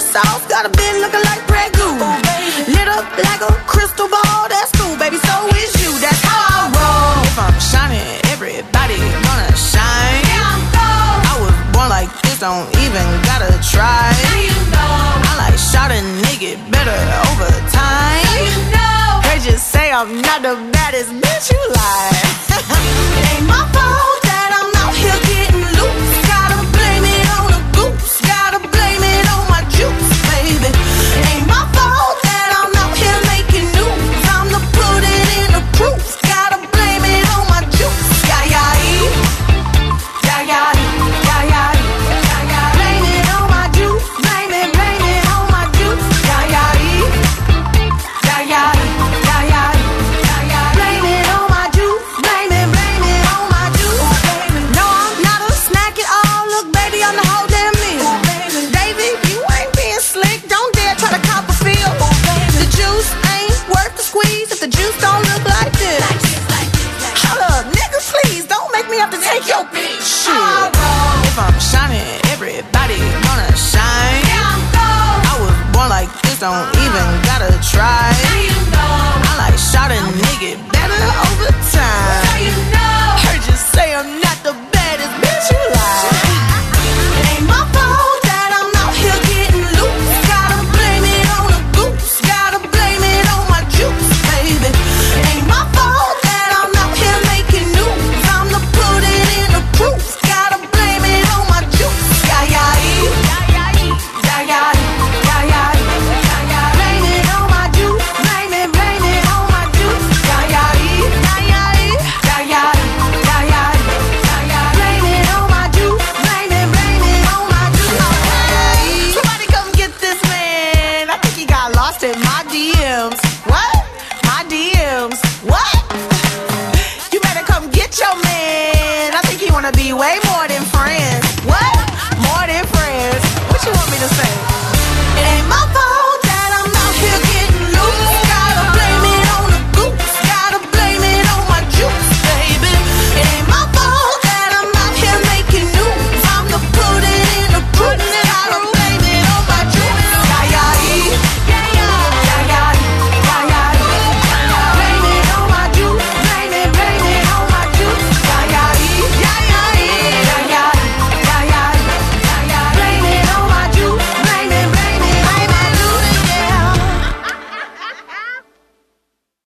sauce, got a bit looking like Prego. Lit up like a crystal ball, that's cool, baby, so is you, that's how I roll. If I'm shining, everybody gonna shine. Yeah, I'm gold. I was born like this, don't even gotta try. Now you know. I like shot a nigga better over time. Now you know. They just say I'm not the baddest bitch, you lie. It ain't my fault that I'm out here getting loose. Gotta blame it on the goose. Gotta blame it on my juice, baby. It ain't my fault that I'm out here making news. I'm the put it in the proof. Gotta blame it on my juice. Yeah, yeah, yeah, yeah, yeah, yeah, yeah. Blame it on my juice. Blame it on my juice. Yeah, yeah, yeah, yeah, yeah, yeah, yeah. Blame it on my juice. Blame it on my juice. No, I'm not a snack at all. Look, baby, I'm the whole damn meal. Baby, you ain't being slick. Don't dare try to cop a feel. The juice ain't worth the squeeze if the juice don't look like this. Hold up, nigga, please don't make me have to take your bitch. Shit. If I'm shining, everybody gonna shine. Yeah, I'm gold. I was born like this, don't even gotta try. Now you know. I like shot a nigga better over time. Now you know. Heard you say I'm not the baddest bitch, you lie. It ain't my fault that I'm out here getting loose. Gotta blame it on the goose. Gotta blame it on my juice, baby. It ain't my fault that I'm out here making news. I'm the put it in the proof. Gotta blame it on my juice. Yeah, yeah, yeah, yeah, yeah, yeah, yeah, yeah. Blame it on my juice. Blame it on my juice. Yeah, yeah, yeah, yeah, yeah, yeah, yeah, yeah. Blame it on my juice. Blame it on my juice. Somebody come get this man. I think he got lost in my DMs. What? My DMs. What? You better come get your man. I think he wanna be way